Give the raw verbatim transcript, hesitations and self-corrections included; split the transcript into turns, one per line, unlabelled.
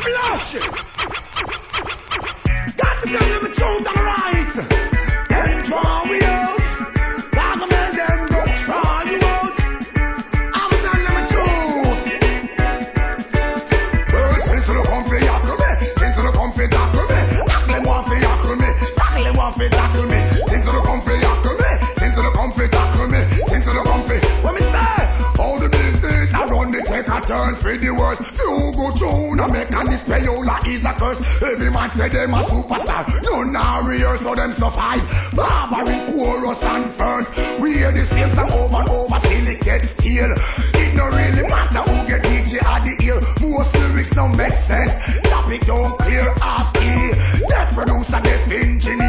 Blush! Got to tell them the truth and right. Then draw me out. Gargamel them go try you out. I'm telling them the truth. Well, since you come for yackle me, since you come for tackle me, tackle them want for yackle me, tackle them want for tackle me. Since you come for yackle me, since you come for tackle me, since you come for. What me say? All the business I run, they take a turn for the worst. Few go tune and make and this payola is a curse. Every man say them a superstar. None are real, so them survive. Barbaric chorus and first. We hear the same song over and over till it gets stale. It don't really matter who get D J at the ear. Most lyrics don't make sense. Topic don't clear off key. That producer, deaf engineer.